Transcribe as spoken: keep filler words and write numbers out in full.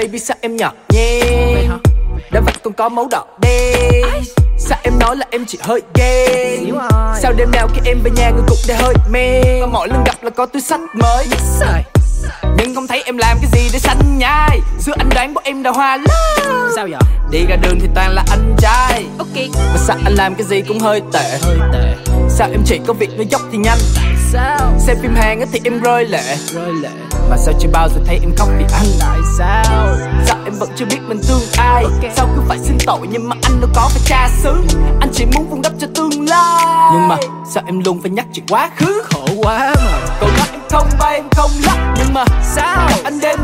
Baby sao em nhỏ nhẹ, đã vạch còn có máu đỏ đen. Sao em nói là em chỉ hơi ghen? Sao đêm nào khi em về nhà người cũng để hơi men? Mà mỗi lần gặp là có túi xách mới, nhưng không thấy em làm cái gì để xanh nhai. Xưa anh đoán bọn em đào hoa lắm. Sao vậy? Đi ra đường thì toàn là anh trai. Ok. Mà sao anh làm cái gì cũng hơi tệ, hơi tệ. Sao em chỉ có việc nói dốc thì nhanh? Sao? Xem phim Hàn thì em rơi lệ, rơi lệ. Mà sao chưa bao giờ thấy em khóc vì anh? Tại sao? Sao em vẫn chưa biết mình thương ai? Okay. Sao cứ phải xin tội nhưng mà anh đâu có phải cha xứ. Anh chỉ muốn vun đắp cho tương lai, nhưng mà sao em luôn phải nhắc chuyện quá khứ? Khổ quá mà. Cậu nói em không bay em không lắc, nhưng mà sao anh đêm